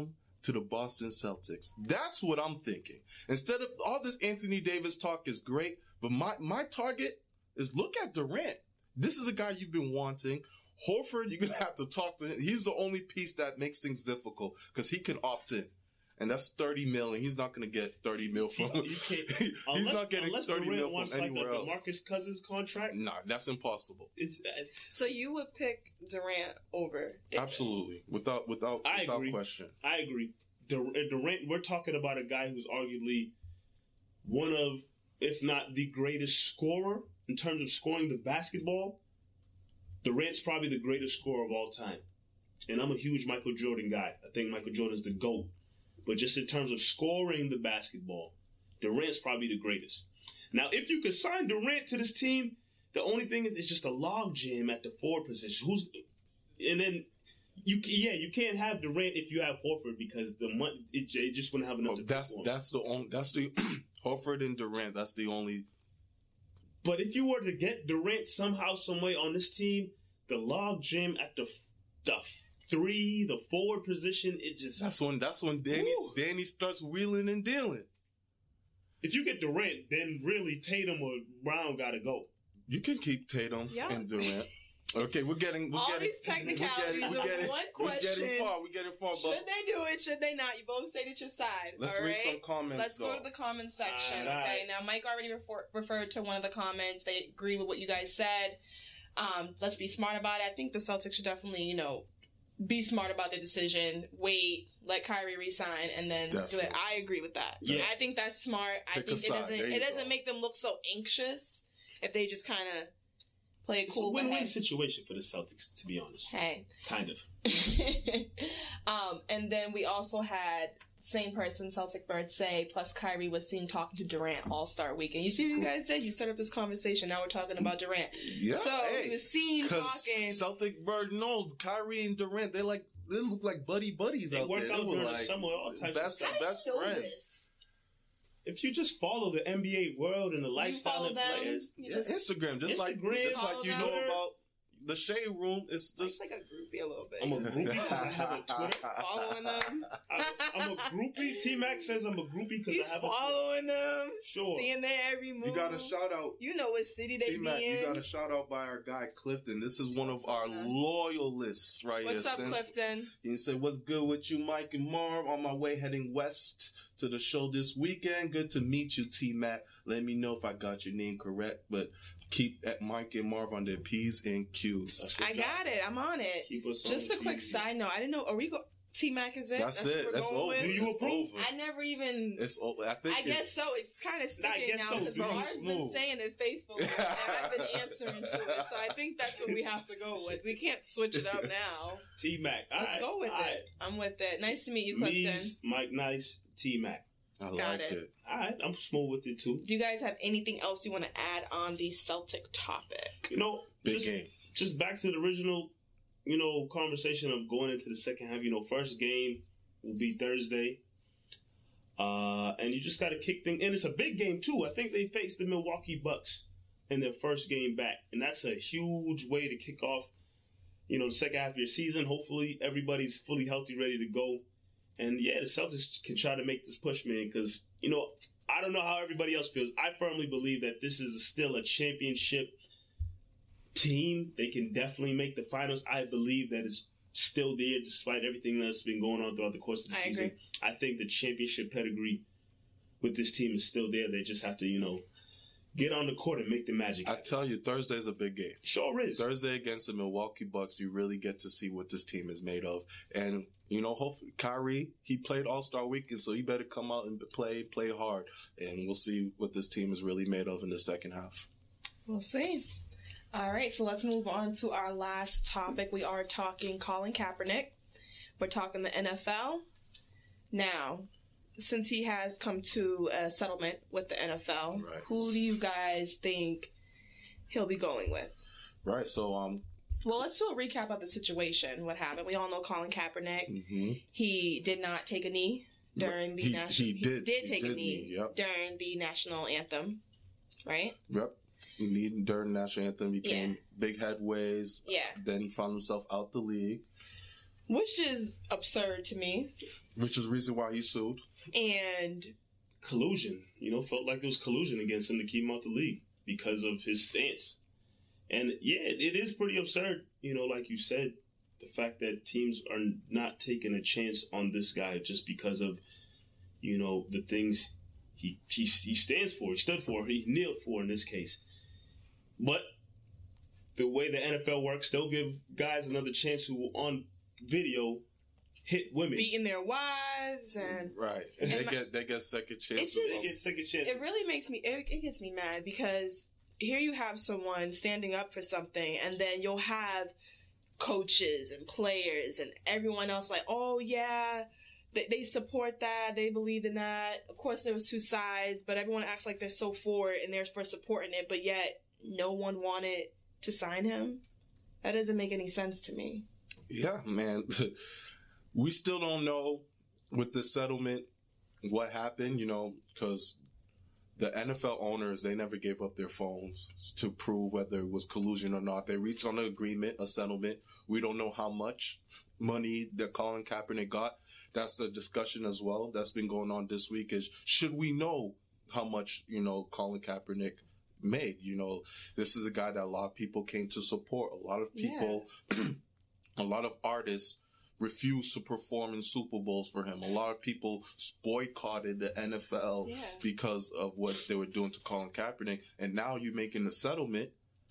to the Boston Celtics. That's what I'm thinking. Instead of all this Anthony Davis talk is great, but my, my target is look at Durant. This is a guy you've been wanting. Horford, you're going to have to talk to him. He's the only piece that makes things difficult because he can opt in. And that's thirty mil, and he's not going to get thirty mil from him. He's unless, not getting thirty Durant mil from wants anywhere like a, else. Marcus Cousins contract. Nah, that's impossible. It's, uh, So you would pick Durant over Davis? Absolutely, without without I without agree. question. I agree. Dur- Durant, we're talking about a guy who's arguably one of, if not the greatest scorer in terms of scoring the basketball. Durant's probably the greatest scorer of all time. And I'm a huge Michael Jordan guy. I think Michael Jordan is the GOAT. But just in terms of scoring the basketball, Durant's probably the greatest. Now, if you could sign Durant to this team, the only thing is it's just a log jam at the forward position. Who's and then you yeah you can't have Durant if you have Horford because the money it, it just wouldn't have enough. Oh, to that's perform. that's the only that's the Horford and Durant. That's the only. But if you were to get Durant somehow, some way on this team, the log jam at the the three, the forward position, it just That's when that's when Danny Woo. Danny starts wheeling and dealing. if you get Durant, then really Tatum or Brown got to go. You can keep Tatum Yeah. and Durant. Okay, we're getting we're All getting these technicalities we're getting, of we're getting, one we're getting question. far. We're getting far. Should But they do it? Should they not? You both stated your side. let's all read right? some comments. Let's though. go to the comments section. All right. Okay. Now, Mike already refer- referred to one of the comments. They agree with what you guys said. Um, let's be smart about it. I think the Celtics should definitely, you know, be smart about their decision. Wait, let Kyrie resign, and then Definitely. do it. I agree with that. Yeah. I think that's smart. I Pick a think it side. doesn't. There you It doesn't go. make them look so anxious if they just kind of play it It's a cool. but win-win hey. situation for the Celtics, to be honest. Hey. Kind of. um, and then we also had same person, Celtic Bird, say, plus Kyrie was seen talking to Durant All-Star Weekend. You see what you guys did? You started up this conversation. Now we're talking about Durant. Yeah, So hey, he was seen because talking. Celtic Bird knows Kyrie and Durant. They like they look like buddy buddies They out work there. out They were during the like summer, all types of best stuff. best I didn't know friends. this. If you just follow the N B A world and the You lifestyle follow of them. players, You Yeah, just, Instagram, just like Instagram, just like follow you them. know about the Shade Room. It's it's just like a groupie a little bit. I'm a groupie because I have a Twitter. following them. I, I'm a groupie. T-Mac says I'm a groupie because You I have a following them. Sure. Seeing their every move. You got a shout out. You know what city they T-Mac, be in. you got a shout out by our guy Clifton. This is one of What's our up, man? loyalists right What's here. up, Since- Clifton? He said, "What's good with you, Mike and Marv? On my way heading west to the show this weekend. Good to meet you, T-Mac. Let me know if I got your name correct, but keep at Mike and Marv on their P's and Q's." That's your I job. got it. I'm on it. Keep us on Just the a quick P V. side note. I didn't know. Are we go? T Mac is it? That's what it. we're That's going over. with? Do you It's approve? over. I never even. It's over. I think I guess it's, so. It's kind of Nah, I sticking guess now so. because It's Marv's been smooth. saying it faithfully, and I've been answering to it. So I think that's what we have to go with. We can't switch it up now. T-Mac. All Let's right, go with all it. right. I'm with it. Nice to meet you, Clifton. Mees, Mike Nice, T-Mac. I Got like it. it. All right, I'm smooth with it too. Do you guys have anything else you want to add on the Celtic topic? You know, Big just, game. just back to the original, you know, conversation of going into the second half. You know, first game will be Thursday. Uh, and you just got to kick things. And it's a big game, too. I think they faced the Milwaukee Bucks in their first game back. And that's a huge way to kick off, you know, the second half of your season. Hopefully, everybody's fully healthy, ready to go. And, yeah, the Celtics can try to make this push, man, because, you know, I don't know how everybody else feels. I firmly believe that this is still a championship team. They can definitely make the finals. I believe that it's still there despite everything that's been going on throughout the course of the I season. agree. I think the championship pedigree with this team is still there. They just have to, you know, get on the court and make the magic. I tell you, Thursday's a big game. Sure is. Thursday against the Milwaukee Bucks, you really get to see what this team is made of. And, you know, hopefully Kyrie, he played All-Star Weekend, so he better come out and play, play hard. And we'll see what this team is really made of in the second half. We'll see. All right, so let's move on to our last topic. We are talking Colin Kaepernick. We're talking the N F L. Now, since he has come to a settlement with the N F L, Right. who do you guys think he'll be going with? Right, so, um, Well, let's do a recap of the situation. What happened? We all know Colin Kaepernick. mhm. He did not take a knee during the He- national. he did. He take a did knee knee, yep. during the national anthem, right? Yep. He needed during the national anthem. He Yeah. came big headways. Yeah. Then he found himself out the league. which is absurd to me. Which is the reason why he sued. And collusion, you know, felt like there was collusion against him to keep him out the league because of his stance. And yeah, it is pretty absurd, you know, like you said, the fact that teams are not taking a chance on this guy just because of, you know, the things he he, he stands for, he stood for, he kneeled for in this case. But the way the N F L works, they'll give guys another chance who on video hit women, beating their wives, and right, and they my, get they get second chances. Just, they get second chances. It really makes me it, it gets me mad because here you have someone standing up for something, and then you'll have coaches and players and everyone else like, oh yeah, they, they support that, they believe in that. Of course, there was two sides, but everyone acts like they're so for it and they're for supporting it, but yet no one wanted to sign him. That doesn't make any sense to me. Yeah, man. We still don't know with the settlement what happened, you know, because the N F L owners, they never gave up their phones to prove whether it was collusion or not. They reached on an agreement, a settlement. We don't know how much money that Colin Kaepernick got. That's a discussion as well that's been going on this week is, should we know how much, you know, Colin Kaepernick made? You know, this is a guy that a lot of people came to support. A lot of people, yeah. a lot of artists refused to perform in Super Bowls for him. A lot of people boycotted the N F L yeah. because of what they were doing to Colin Kaepernick. And now you're making a settlement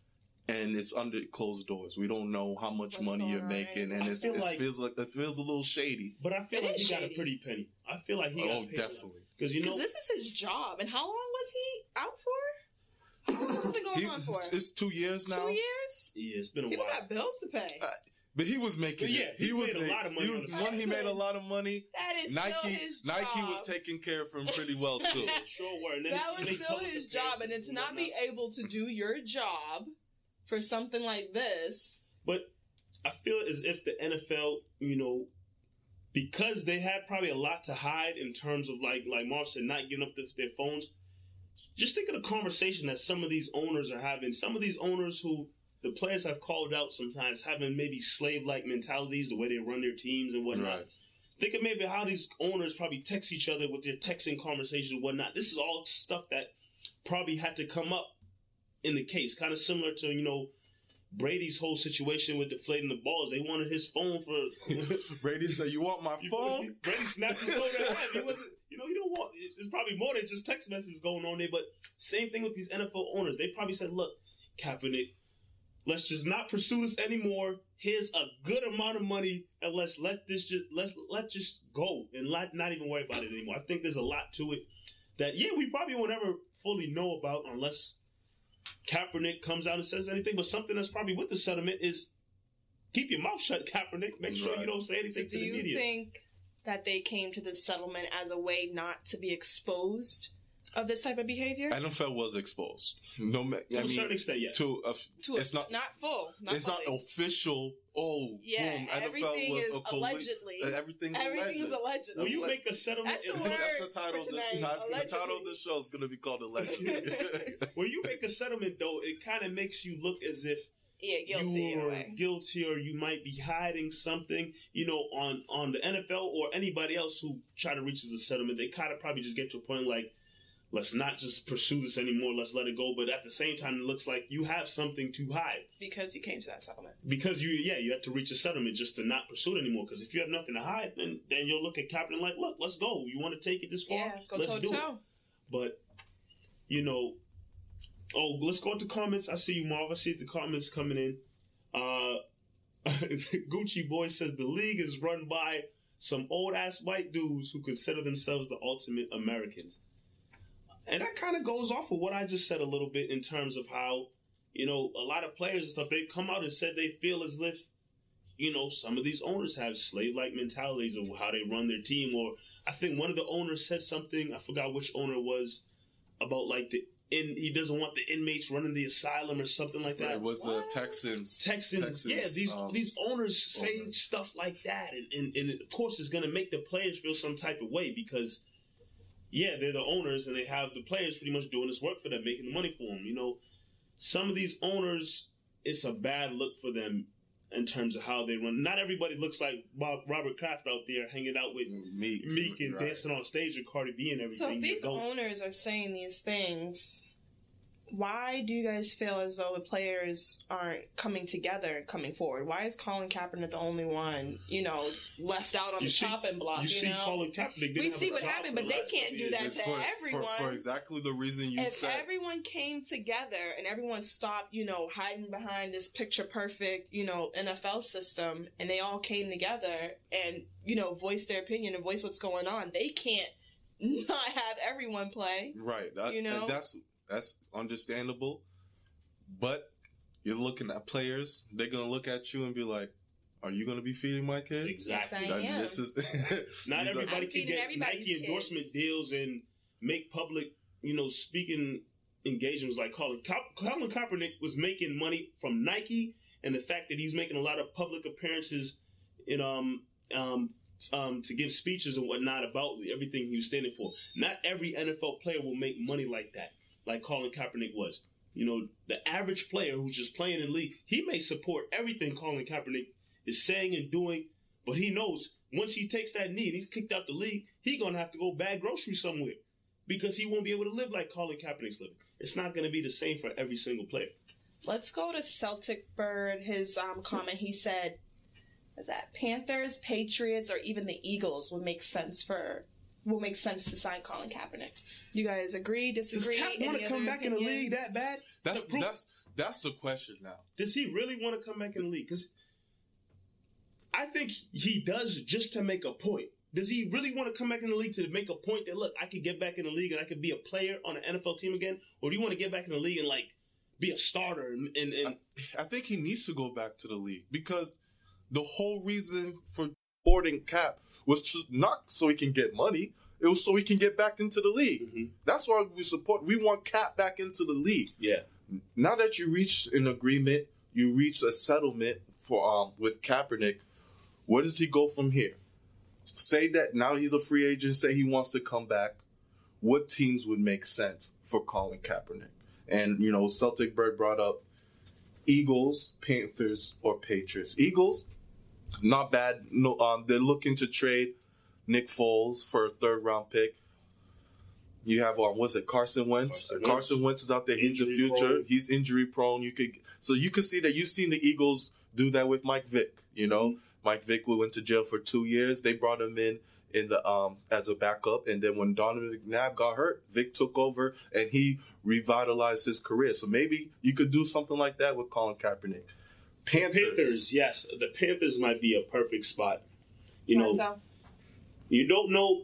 and it's under closed doors. We don't know how much What's money you're making. Right? And it's, it like, feels like it feels a little shady. But I feel it like he shady. got a pretty penny. I feel like he got oh, paid. definitely. Because you know, this is his job. And how long was he out for? How long has this been going he, on for? It's two years now. Two years? Yeah, it's been a People while. People got bills to pay. Uh, But he was making yeah, it. He was made make, a lot of money. He was one. He made a lot of money. That is Nike. still his job. Nike was taking care of him pretty well too. Sure were. That was still his job, and to not be able to do your job for something like this. But I feel as if the N F L, you know, because they had probably a lot to hide in terms of like like Marv said, not giving up the, their phones. Just think of the conversation that some of these owners are having. Some of these owners who the players have called out sometimes having maybe slave-like mentalities, the way they run their teams and whatnot. Right. Think of maybe how these owners probably text each other with their texting conversations and whatnot. This is all stuff that probably had to come up in the case. Kind of similar to, you know, Brady's whole situation with deflating the balls. They wanted his phone for... Brady said, you want my phone? Brady snapped his phone in half. He wasn't... You know, you don't want... There's probably more than just text messages going on there, but same thing with these N F L owners. They probably said, look, Kaepernick, let's just not pursue this anymore. Here's a good amount of money, and let's let this just let's let just go and let, not even worry about it anymore. I think there's a lot to it that yeah, we probably won't ever fully know about unless Kaepernick comes out and says anything. But something that's probably with the settlement is keep your mouth shut, Kaepernick. Make sure right. you don't say anything so to the media. Do you think that they came to this settlement as a way not to be exposed of this type of behavior? N F L was exposed. No, I to mean, a certain extent, yes. To, a, to it's a, not not full. Not it's fully. not official. Oh, yeah. boom, N F L everything was is a colli- allegedly. Everything's Everything's alleged. allegedly. Will you make a settlement? That's the word That's the title. for The, tonight, title the title of allegedly. the show is going to be called Allegedly. When you make a settlement, though, it kind of makes you look as if yeah, guilty you in a are way. guilty, or you might be hiding something, you know, on, on the N F L or anybody else who try to reach as a settlement. They kind of probably just get to a point like, let's not just pursue this anymore. Let's let it go. But at the same time, it looks like you have something to hide. Because you came to that settlement. Because you, yeah, you had to reach a settlement just to not pursue it anymore. Because if you have nothing to hide, then then you'll look at Kaepernick like, look, let's go. You want to take it this far? Yeah, go let's toe do to it. toe. But, you know, oh, let's go to comments. I see you, Marv. I see the comments coming in. Uh, Gucci Boy says the league is run by some old ass white dudes who consider themselves the ultimate Americans. And that kind of goes off of what I just said a little bit in terms of how, you know, a lot of players and stuff, they come out and said they feel as if, you know, some of these owners have slave-like mentalities of how they run their team. Or I think one of the owners said something, I forgot which owner it was, about like the in he doesn't want the inmates running the asylum or something like that. It was the Texans. Texans, Texans yeah, these um, these owners say owners. stuff like that, and, and, and of course it's going to make the players feel some type of way because, yeah, they're the owners and they have the players pretty much doing this work for them, making the money for them. You know, some of these owners, it's a bad look for them in terms of how they run. Not everybody looks like Bob, Robert Kraft out there hanging out with Meek, Meek and right. dancing on stage with Cardi B and everything. So if these Don't- owners are saying these things, why do you guys feel as though the players aren't coming together and coming forward? Why is Colin Kaepernick the only one, you know, left out on You the see- chopping block? You You, see know, Colin Kaepernick. didn't We have see a what job happened, for but the they last can't couple do years. that It's to for, everyone. For, for exactly the reason you if said. everyone came together and everyone stopped, you know, hiding behind this picture perfect, you know, N F L system, and they all came together and, you know, voiced their opinion and voiced what's going on, they can't not have everyone play. Right. That, You know? That's that's understandable. But you're looking at players, they're going to look at you and be like, are you going to be feeding my kids? Exactly. Yes, I That- am. This is, Not these are- everybody I'm can feeding get everybody's Nike kids. endorsement deals and make public, you know, speaking engagements like Colin. Ka- Colin Kaepernick was making money from Nike, and the fact that he's making a lot of public appearances in um um um to give speeches and whatnot about everything he was standing for. Not every N F L player will make money like that, like Colin Kaepernick was. You know, the average player who's just playing in the league, he may support everything Colin Kaepernick is saying and doing, but he knows once he takes that knee and he's kicked out the league, he's going to have to go bag groceries somewhere because he won't be able to live like Colin Kaepernick's living. It's not going to be the same for every single player. Let's go to Celtic Bird. His um, comment, he said, is that Panthers, Patriots, or even the Eagles would make sense for will make sense to sign Colin Kaepernick. You guys agree, Does disagree? Cap want Any to come other back in the opinions? league that bad? that's, To prove- that's, that's the question now. Does he really want to come back in the league? Because I think he does just to make a point. Does he really want to come back in the league to make a point that, look, I could get back in the league and I could be a player on an N F L team again? Or do you want to get back in the league and, like, be a starter? And, and, and I think he needs to go back to the league because the whole reason for supporting Cap was to not so he can get money. It was so he can get back into the league. Mhm. That's why we support. We want Cap back into the league. yeah. Now that you reached an agreement, you reached a settlement for um with Kaepernick. Where does he go from here? Say that now he's a free agent. Say he wants to come back. What teams would make sense for Colin Kaepernick? And you know, Celtic Bird brought up Eagles, Panthers, or Patriots. Eagles, not bad. No, um, they're looking to trade Nick Foles for a third round pick. You have um, what's it, Carson Wentz? Carson Carson Wentz. Wentz, is out there. He's the Injury future. prone. He's injury prone. You could so you could see that you've seen the Eagles do that with Mike Vick. You know, Mm-hmm. Mike Vick went to jail for two years. They brought him in in the um as a backup, and then when Donovan McNabb got hurt, Vick took over and he revitalized his career. So maybe you could do something like that with Colin Kaepernick. Panthers. Panthers, yes. The Panthers might be a perfect spot. You know, so you don't know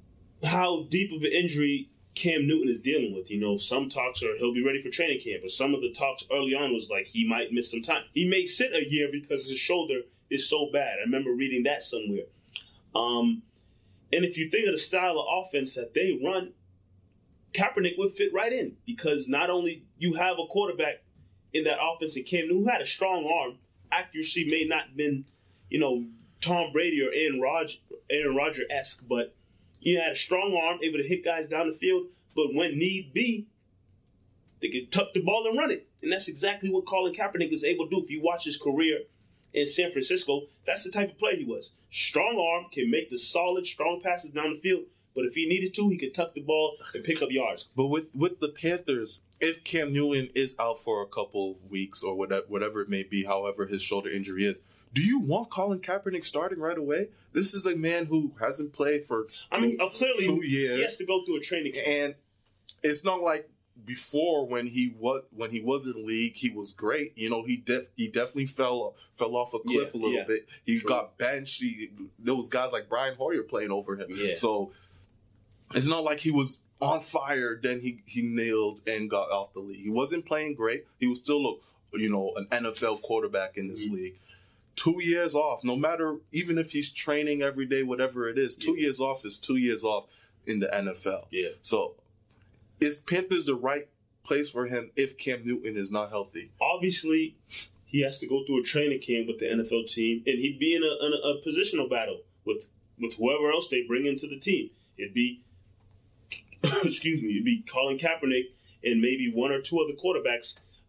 how deep of an injury Cam Newton is dealing with. You know, some talks are he'll be ready for training camp, but some of the talks early on was like he might miss some time. He may sit a year because his shoulder is so bad. I remember reading that somewhere. Um, and if you think of the style of offense that they run, Kaepernick would fit right in because not only you have a quarterback in that offense in Cam Newton who had a strong arm, accuracy may not have been, you know, Tom Brady or Aaron Rodgers, Aaron Rodgers-esque, but he had a strong arm, able to hit guys down the field. But when need be, they could tuck the ball and run it. And that's exactly what Colin Kaepernick is able to do. If you watch his career in San Francisco, that's the type of player he was. Strong arm, can make the solid, strong passes down the field. But if he needed to, he could tuck the ball and pick up yards. But with, with the Panthers, if Cam Newton is out for a couple of weeks or whatever, whatever it may be, however his shoulder injury is, do you want Colin Kaepernick starting right away? This is a man who hasn't played for two, I mean, uh, clearly two years. he has to go through a training camp. And it's not like before when he was when he was in the league, he was great. You know, he def, he definitely fell fell off a cliff Yeah, a little yeah. bit. He True. got benched. He, there was guys like Brian Hoyer playing over him. Yeah. So it's not like he was on fire. Then he he nailed and got off the league. He wasn't playing great. He was still a, you know an N F L quarterback in this Mm-hmm. league. Two years off, no matter, even if he's training every day, whatever it is, two Yeah. years off is two years off in the N F L. Yeah. So is Panthers the right place for him if Cam Newton is not healthy? Obviously, he has to go through a training camp with the N F L team, and he'd be in a, in a, a positional battle with with whoever else they bring into the team. It'd be, excuse me, it'd be Colin Kaepernick and maybe one or two other quarterbacks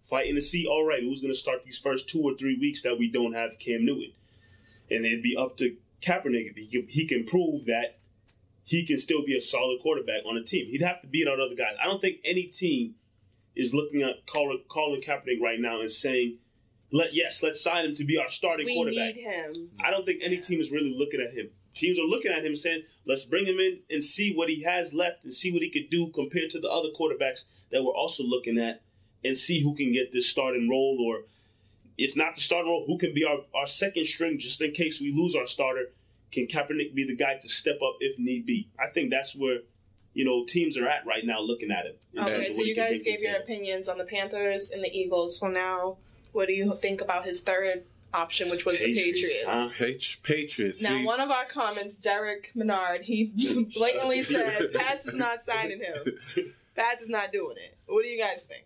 fighting to see, all right, who's going to start these first two or three weeks that we don't have Cam Newton. And it'd be up to Kaepernick if he can, he can prove that he can still be a solid quarterback on a team. He'd have to beat out other guys. I don't think any team is looking at Colin, Colin Kaepernick right now and saying, "Let yes, let's sign him to be our starting we quarterback." We need him. I don't think any team is really looking at him. Teams are looking at him saying, let's bring him in and see what he has left and see what he could do compared to the other quarterbacks that we're also looking at and see who can get this starting role, or if not the starting role, who can be our, our second string just in case we lose our starter. Can Kaepernick be the guy to step up if need be? I think that's where, you know, teams are at right now looking at it. Okay, so you guys gave your opinions on the Panthers and the Eagles. So now what do you think about his third option, which was Patriots, the Patriots? Huh? Patri- Patriots. Now, See, one of our comments, Derek Menard, he blatantly said, Pats is not signing him. Pats is not doing it. What do you guys think?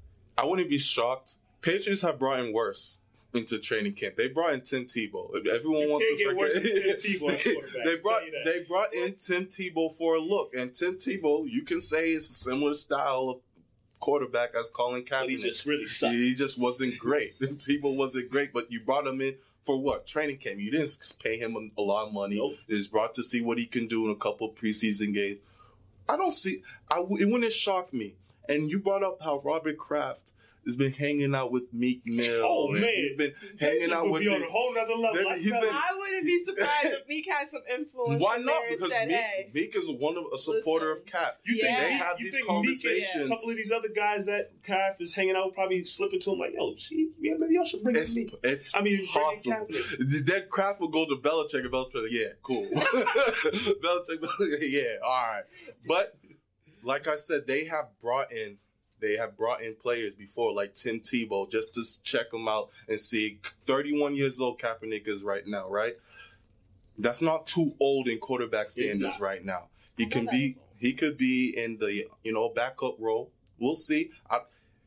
I wouldn't be shocked. Patriots have brought in worse into training camp. They brought in Tim Tebow. Everyone You wants can't to get forget. worse than Tim Tebow at quarterback. they I'll brought tell you that. they brought in Tim Tebow for a look, and Tim Tebow, you can say, is a similar style of quarterback as Colin Kaepernick. But he just really sucks. He just wasn't great. Tebow wasn't great, but you brought him in for what? Training camp. You didn't pay him a lot of money. Nope. It's brought to see what he can do in a couple preseason games. I don't see. I it wouldn't shock me. And you brought up how Robert Kraft has been hanging out with Meek Mill. Oh, and man. He's been That hanging shit out would with be on the- a whole nother level. Then I he's tell been- you. I wouldn't be surprised if Meek had some influence Why in not? there and Because said, Meek, hey. Meek is one of a supporter Listen. of Cap. You think Yeah. They Meek- have you these think Meek and conversations. a couple of these other guys that Kraft is hanging out with probably slipping to him like, yo, see, yeah, maybe y'all should bring It's, me. it's I mean, possible. Kaepernick. Then Kraft will go to Belichick and Belichick, yeah, cool. Belichick, Belichick, yeah, all right. But like I said, they have brought in, they have brought in players before, like Tim Tebow, just to check them out and see. thirty-one years old Kaepernick is right now, right? That's not too old in quarterback standards not. right now. He I can know be, that's old. he could be in the, you know, backup role. We'll see. I,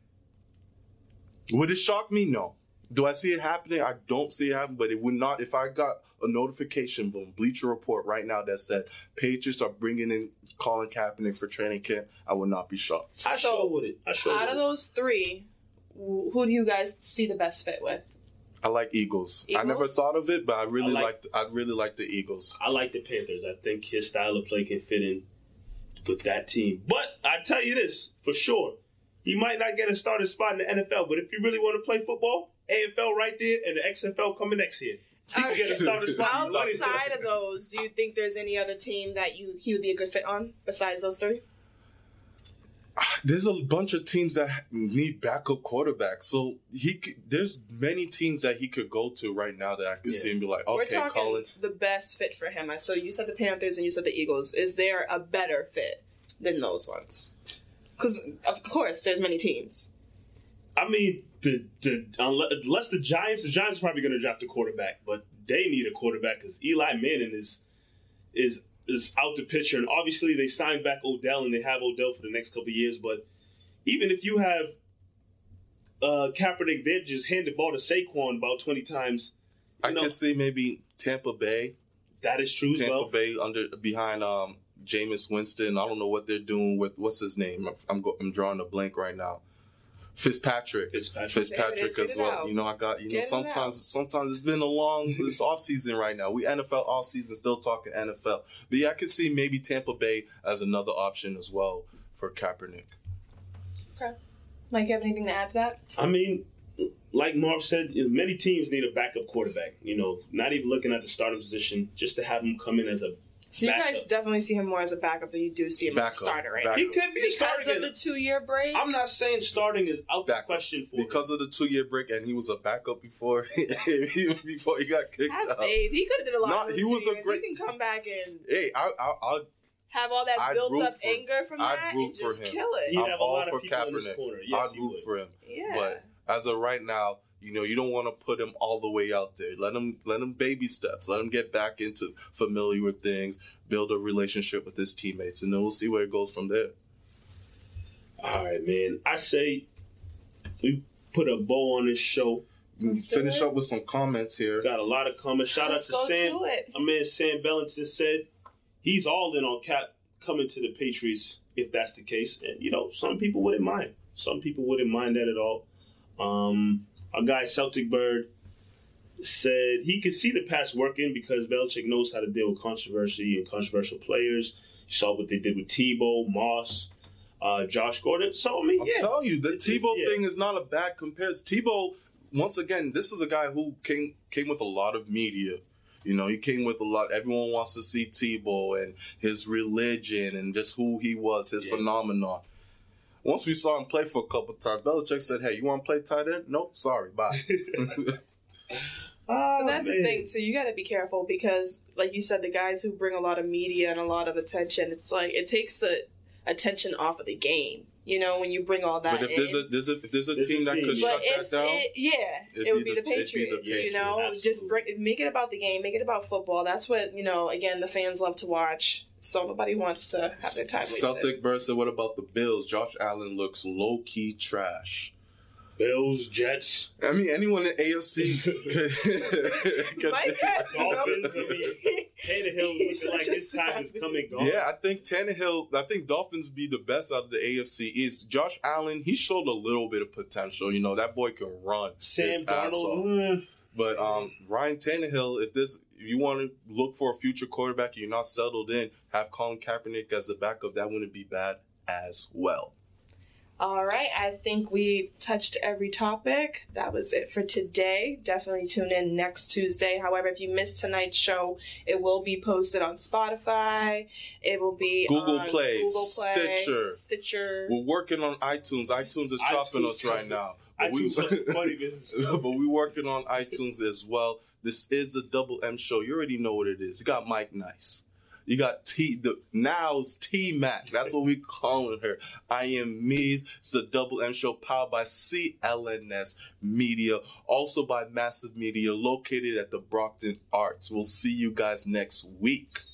would it shock me? No. Do I see it happening? I don't see it happening, but it would not. If I got a notification from Bleacher Report right now that said Patriots are bringing in Colin Kaepernick for training camp, I would not be shocked. I So, sure would it. I sure Out would of it. those three, wh- who do you guys see the best fit with? I like Eagles. I never Eagles? thought of it, but I really I like- liked. I really like the Eagles. I like the Panthers. I think his style of play can fit in with that team. But I tell you this, for sure, he might not get a starting spot in the N F L, but if you really want to play football, A F L right there, and the X F L coming next year. He can get a starting spot. He's ready to- Outside of those, do you think there's any other team that you he would be a good fit on besides those three? There's a bunch of teams that need backup quarterbacks, so he could, there's many teams that he could go to right now that I could Yeah. see and be like, We're okay, talking Colin. the best fit for him. So you said the Panthers and you said the Eagles. Is there a better fit than those ones? Because of course, there's many teams. I mean, the, the unless, unless the Giants, the Giants are probably going to draft a quarterback, but they need a quarterback because Eli Manning is is is out the picture, and obviously they signed back Odell and they have Odell for the next couple of years. But even if you have uh, Kaepernick, they just hand the ball to Saquon about twenty times. You I know, could see maybe Tampa Bay. that is true as Tampa well. Bay under behind um Jameis Winston. I don't know what they're doing with what's his name. I'm I'm, go, I'm drawing a blank right now. Fitzpatrick. Fitzpatrick. Fitzpatrick There it is. as Get it well. out. You know, I got you Get know it sometimes out. sometimes it's been a long this off season right now. We N F L off season still talking N F L. But yeah, I could see maybe Tampa Bay as another option as well for Kaepernick. Okay. Mike, you have anything to add to that? I mean, like Marv said, many teams need a backup quarterback. You know, not even looking at the starting position, just to have him come in as a So you guys backup. definitely see him more as a backup than you do see him Backup. as a starter, right? Backup. He could be a starter. Because of again. the two-year break. I'm not saying starting is out the Backup. question for him. Because of the two year break, and he was a backup before before he got kicked Have out. faith. He could have did a lot. No, of those he was a years. great- He can come back and Hey, I, I, I'll have all that I'd built root up for- anger from I'd that root and for just him. kill it. He'd I'm have a all lot of for people in his Kaepernick. corner. Yes, I'd he root would. for him. Yeah. But as of right now, you know, you don't want to put him all the way out there. Let him, let him baby steps. Let him get back into familiar with things, build a relationship with his teammates, and then we'll see where it goes from there. All right, man. I say we put a bow on this show. Let's do Finish it. up with some comments here. Got a lot of comments. Shout Let's out go to Sam. to it. My man Sam Bellington said he's all in on Cap coming to the Patriots if that's the case. And, you know, some people wouldn't mind. Some people wouldn't mind that at all. Um, our guy Celtic Bird said he could see the patch working because Belichick knows how to deal with controversy and controversial players. You saw what they did with Tebow, Moss, uh, Josh Gordon. So, I mean, I'm yeah. telling you, the It's- Tebow yeah. thing is not a bad comparison. Tebow, once again, this was a guy who came came with a lot of media. You know, he came with a lot. Everyone wants to see Tebow and his religion and just who he was, his Yeah. phenomenon. Once we saw him play for a couple of times, Belichick said, "Hey, you want to play tight end? Nope, sorry, bye." Oh, But that's man. the thing too. You got to be careful because, like you said, the guys who bring a lot of media and a lot of attention, it's like it takes the attention off of the game. You know, when you bring all that. But if in. there's a there's a if there's a There's team a that team. could But shut if that down, it, yeah, it'd it would be be the, the- it'd be the Patriots. you Patriots, know, absolutely. just bring, make it about the game, make it about football. That's what you know. Again, the fans love to watch, so nobody wants to have their time wasted. Celtic Bird said, "What about the Bills? Josh Allen looks low key trash." Bills, Jets, I mean, anyone in A F C could, could- Mike had Dolphins. I mean, Tannehill He's looking like such a his time is sap. coming gone. Yeah, I think Tannehill. I think Dolphins be the best out of the A F C East. Josh Allen, he showed a little bit of potential. You know, that boy can run Sam his ass off. Darnold. mm, But um, Ryan Tannehill, if this, if you want to look for a future quarterback, and you're not settled in, have Colin Kaepernick as the backup. That wouldn't be bad as well. All right, I think we touched every topic. That was it for today. Definitely tune in next Tuesday. However, if you missed tonight's show, it will be posted on Spotify. It will be Google on Play, Google Play, Stitcher. Stitcher. We're working on iTunes. iTunes is chopping iTunes us right now. But iTunes we, was some funny business. but we're working on iTunes as well. This is the Double M Show. You already know what it is. You got Mike Nice. You got T, the now's T Mac. That's what we calling her. I am Mees. It's the Double M Show powered by C L N S Media, also by Massive Media, located at the Brockton Arts. We'll see you guys next week.